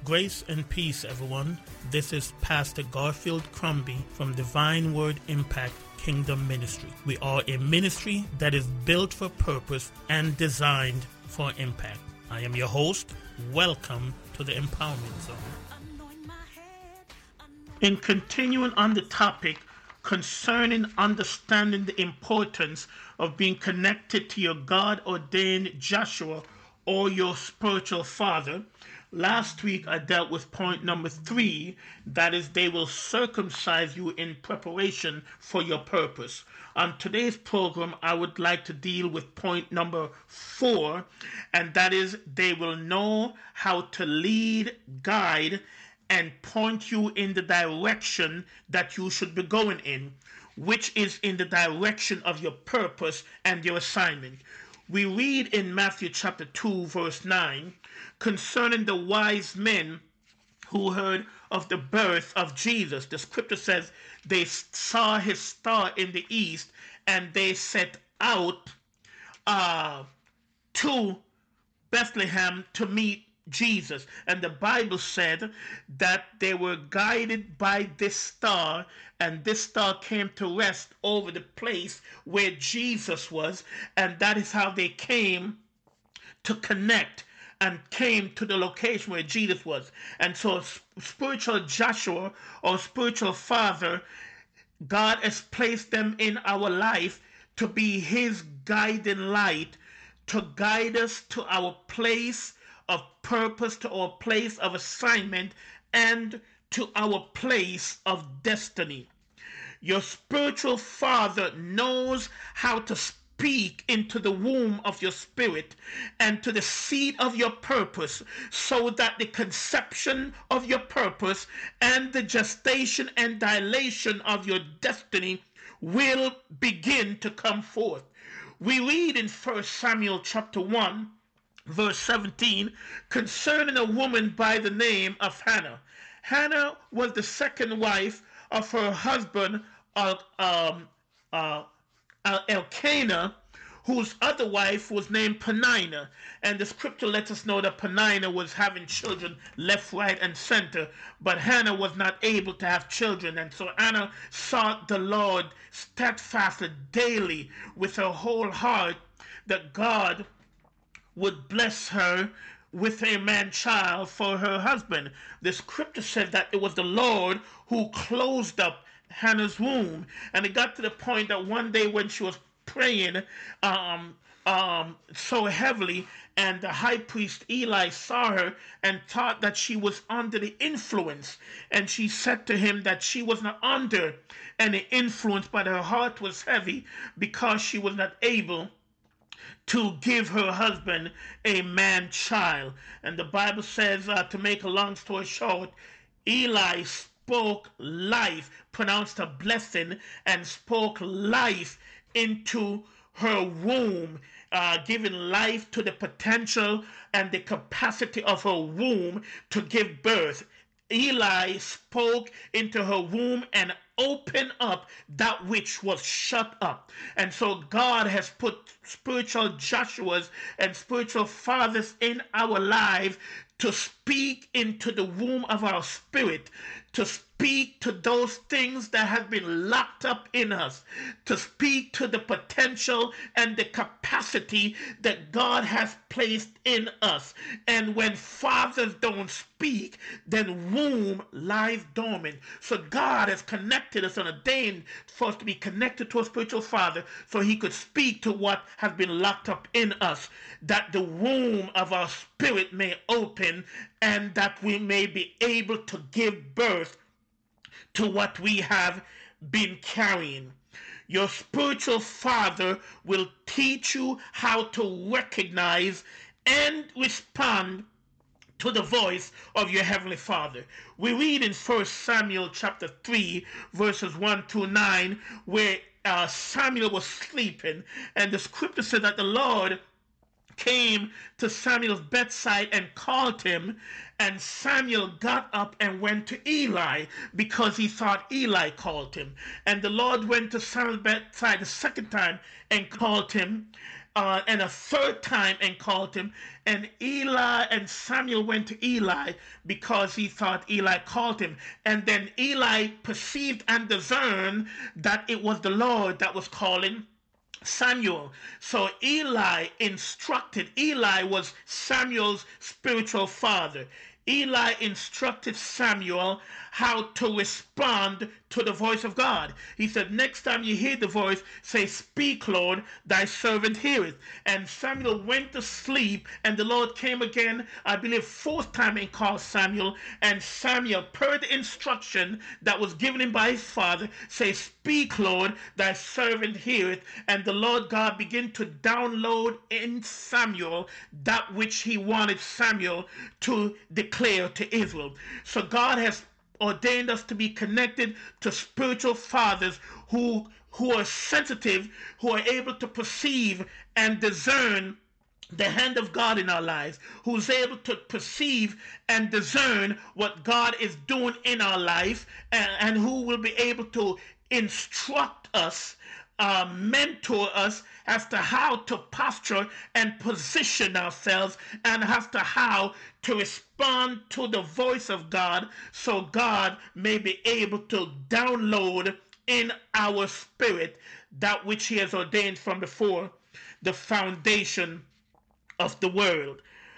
Grace and peace, everyone. This is Pastor Garfield Crombie from Divine Word Impact Kingdom Ministry. We are a ministry that is built for purpose and designed for impact. I am your host. Welcome to the Empowerment Zone. In continuing on the topic concerning understanding the importance of being connected to your God-ordained Joshua or your spiritual father, last week I dealt with point number 3, that is, they will circumcise you in preparation for your purpose. On today's program, I would like to deal with point number 4, and that is, they will know how to lead, guide, and point you in the direction that you should be going in, which is in the direction of your purpose and your assignment. We read in Matthew chapter 2, verse 9, concerning the wise men who heard of the birth of Jesus. The scripture says they saw his star in the east and they set out to Bethlehem to meet Jesus. And the Bible said that they were guided by this star, and this star came to rest over the place where Jesus was, and that is how they came to connect and came to the location where Jesus was. And so spiritual Joshua or spiritual father, God has placed them in our life to be his guiding light, to guide us to our place of purpose, to our place of assignment, and to our place of destiny. Your spiritual father knows how to speak into the womb of your spirit and to the seed of your purpose, so that the conception of your purpose and the gestation and dilation of your destiny will begin to come forth. We read in 1 Samuel chapter 1, verse 17, concerning a woman by the name of Hannah. Hannah was the second wife of her husband Elkanah, whose other wife was named Peninnah. And the scripture lets us know that Peninnah was having children left, right, and center, but Hannah was not able to have children. And so Hannah sought the Lord steadfastly daily with her whole heart that God would bless her with a man-child for her husband. The scripture said that it was the Lord who closed up Hannah's womb. And it got to the point that one day when she was praying so heavily, and the high priest Eli saw her and thought that she was under the influence, and she said to him that she was not under any influence, but her heart was heavy because she was not able to give her husband a man-child. And the Bible says, to make a long story short, Eli spoke life, pronounced a blessing, and spoke life into her womb, giving life to the potential and the capacity of her womb to give birth. Eli spoke into her womb and opened up that which was shut up. And so God has put spiritual Joshuas and spiritual fathers in our lives to speak into the womb of our spirit, to speak to those things that have been locked up in us, to speak to the potential and the capacity that God has placed in us. And when fathers don't speak, then womb lies dormant. So God has connected us and ordained for us to be connected to a spiritual father so he could speak to what has been locked up in us, that the womb of our spirit may open and that we may be able to give birth to what we have been carrying. Your spiritual father will teach you how to recognize and respond to the voice of your heavenly Father. We read in 1 Samuel chapter 3, verses 1 through 9, where Samuel was sleeping, and the scripture said that the Lord came to Samuel's bedside and called him, and Samuel got up and went to Eli because he thought Eli called him. And the Lord went to Samuel's bedside the second time and called him, and a third time and called him. And Eli and Samuel went to Eli because he thought Eli called him. And then Eli perceived and discerned that it was the Lord that was calling Samuel. So Eli instructed, Eli was Samuel's spiritual father. Eli instructed Samuel how to respond to the voice of God. He said, next time you hear the voice, say, speak, Lord, thy servant heareth. And Samuel went to sleep, and the Lord came again, I believe, fourth time and called Samuel. And Samuel, per the instruction that was given him by his father, say, speak, Lord, thy servant heareth. And the Lord God began to download in Samuel that which he wanted Samuel to declare to Israel. So God has ordained us to be connected to spiritual fathers who are sensitive, who are able to perceive and discern the hand of God in our lives, who's able to perceive and discern what God is doing in our life, and who will be able to instruct us, mentor us as to how to posture and position ourselves, and as to how to respond to the voice of God, so God may be able to download in our spirit that which he has ordained from before the foundation of the world.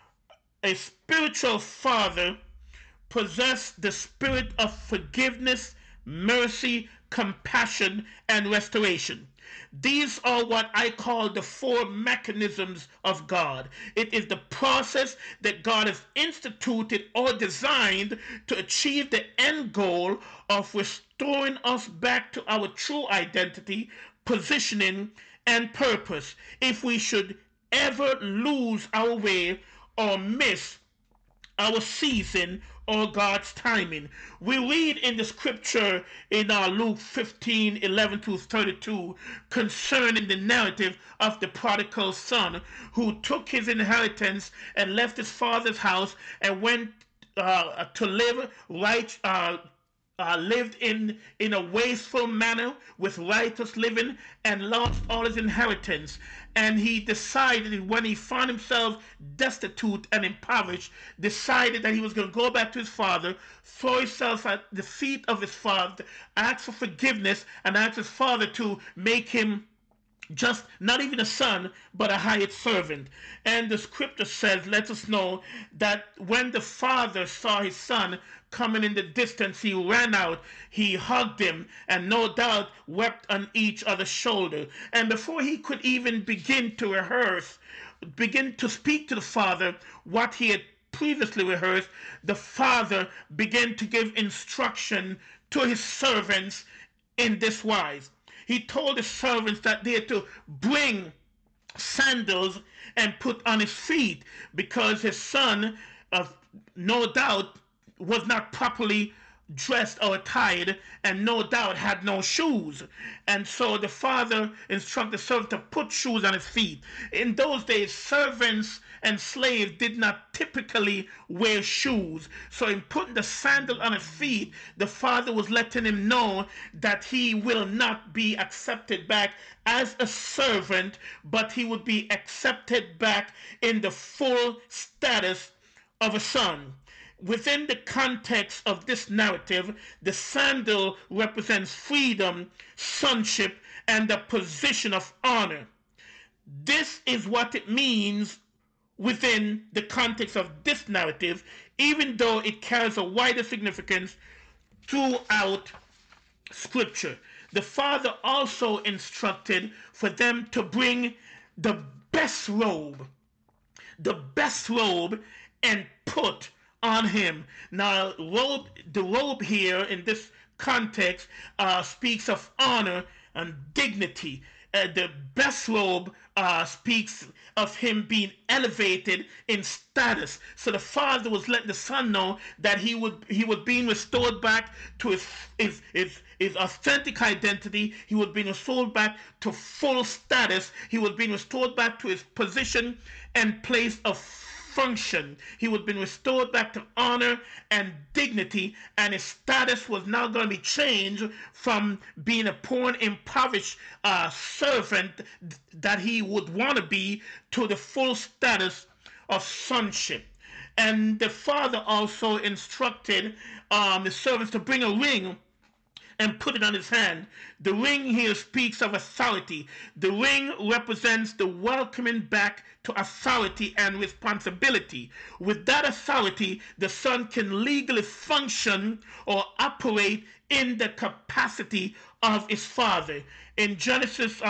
A spiritual father possessed the spirit of forgiveness, mercy, compassion, and restoration. These are what I call the four mechanisms of God. It is the process that God has instituted or designed to achieve the end goal of restoring us back to our true identity, positioning, and purpose. If we should ever lose our way or miss our season or God's timing. We read in the scripture in Luke 15:11-32 concerning the narrative of the prodigal son who took his inheritance and left his father's house and went to live right, lived in a wasteful manner with righteous living and lost all his inheritance. And he decided, when he found himself destitute and impoverished, decided that he was going to go back to his father, throw himself at the feet of his father, ask for forgiveness, and ask his father to make him just not even a son, but a hired servant. And the scripture says, let us know that when the father saw his son coming in the distance, he ran out, he hugged him, and no doubt wept on each other's shoulder. And before he could even begin to rehearse, begin to speak to the father what he had previously rehearsed, the father began to give instruction to his servants in this wise. He told his servants that they had to bring sandals and put on his feet, because his son, no doubt, was not properly dressed or attired, and no doubt had no shoes. And so the father instructed the servant to put shoes on his feet. In those days, servants and slaves did not typically wear shoes. So in putting the sandal on his feet, the father was letting him know that he will not be accepted back as a servant, but he would be accepted back in the full status of a son. Within the context of this narrative, the sandal represents freedom, sonship, and a position of honor. This is what it means within the context of this narrative, even though it carries a wider significance throughout Scripture. The father also instructed for them to bring the best robe, and put on him. Now, the robe here in this context speaks of honor and dignity. The best robe speaks of him being elevated in status. So the father was letting the son know that he would be restored back to his authentic identity. He would be restored back to full status. He would be restored back to his position and place of function. He would have been restored back to honor and dignity, and his status was now going to be changed from being a poor and impoverished servant that he would want to be to the full status of sonship. And the father also instructed the servants to bring a ring and put it on his hand. The ring here speaks of authority. The ring represents the welcoming back to authority and responsibility. With that authority, the son can legally function or operate in the capacity of his father. In Genesis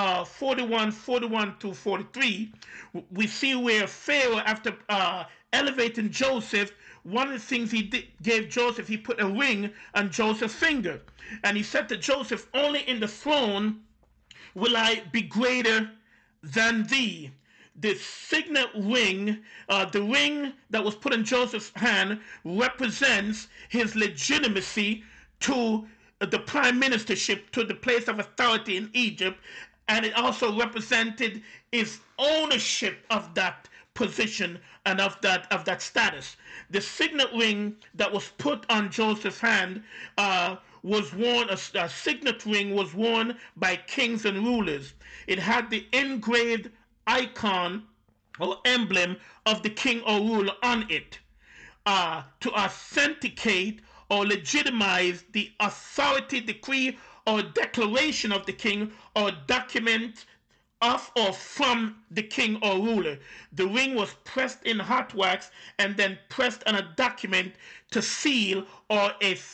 41 to 43, we see where Pharaoh, after elevating Joseph, one of the things he gave Joseph, he put a ring on Joseph's finger. And he said to Joseph, only in the throne will I be greater than thee. The signet ring, the ring that was put in Joseph's hand, represents his legitimacy to the prime ministership, to the place of authority in Egypt. And it also represented his ownership of that position and of that status. The signet ring that was put on Joseph's hand was worn, a signet ring was worn by kings and rulers. It had the engraved icon or emblem of the king or ruler on it to authenticate or legitimize the authority, decree, or declaration of the king, or document of or from the king or ruler. The ring was pressed in hot wax and then pressed on a document to seal or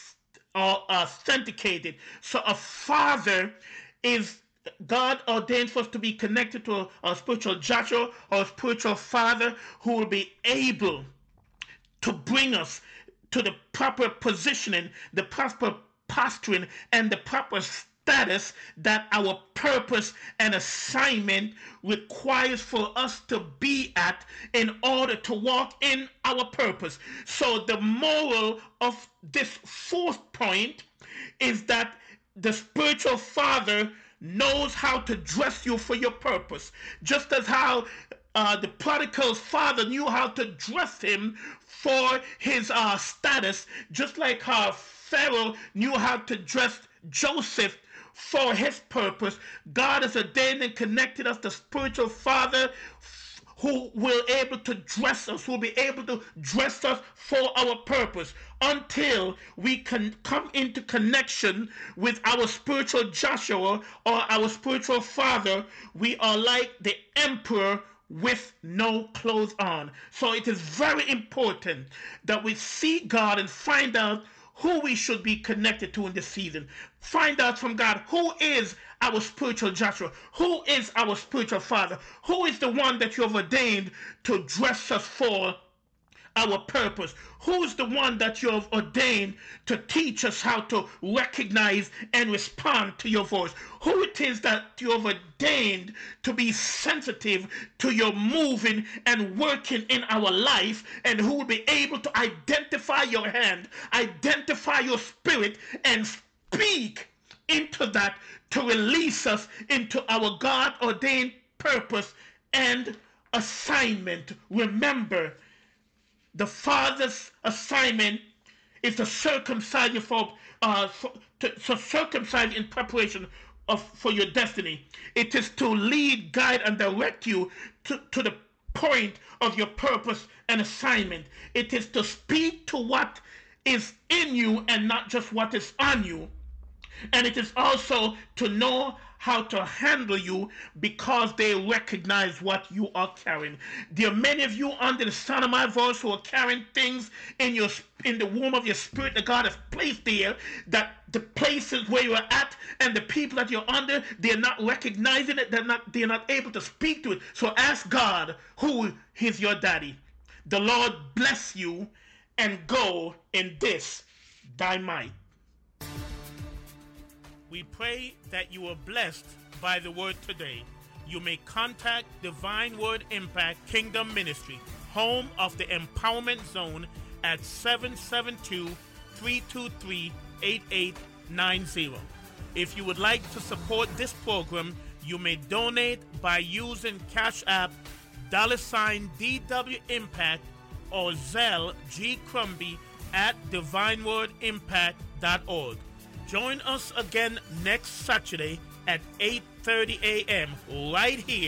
authenticate it. So a father is, God ordained for us to be connected to a spiritual Joshua or a spiritual father who will be able to bring us to the proper positioning, the proper posturing, and the proper status that our purpose and assignment requires for us to be at in order to walk in our purpose. So the moral of this fourth point is that the spiritual father knows how to dress you for your purpose, just as how the prodigal's father knew how to dress him for his status, just like how Pharaoh knew how to dress Joseph for his purpose. God has ordained and connected us to spiritual father who will able to dress us, who will be able to dress us for our purpose. Until we can come into connection with our spiritual Joshua or our spiritual father, we are like the emperor with no clothes on. So it is very important that we see God and find out who we should be connected to in this season. Find out from God who is our spiritual Joshua, who is our spiritual father, who is the one that you have ordained to dress us for our purpose, who is the one that you have ordained to teach us how to recognize and respond to your voice, who it is that you have ordained to be sensitive to your moving and working in our life, and who will be able to identify your hand, identify your spirit, and speak into that to release us into our God-ordained purpose and assignment. Remember, the father's assignment is to circumcise you to circumcise in preparation for your destiny. It is to lead, guide, and direct you to the point of your purpose and assignment. It is to speak to what is in you and not just what is on you. And it is also to know how to handle you because they recognize what you are carrying. There are many of you under the sound of my voice who are carrying things in the womb of your spirit that God has placed there, that the places where you are at and the people that you're under, they're not recognizing it, they're not able to speak to it. So ask God who is your daddy. The Lord bless you, and go in this thy might. We pray that you are blessed by the word today. You may contact Divine Word Impact Kingdom Ministry, home of the Empowerment Zone, at 772-323-8890. If you would like to support this program, you may donate by using Cash App $DW Impact or Zelle gcrumbie@divinewordimpact.org. Join us again next Saturday at 8:30 a.m. right here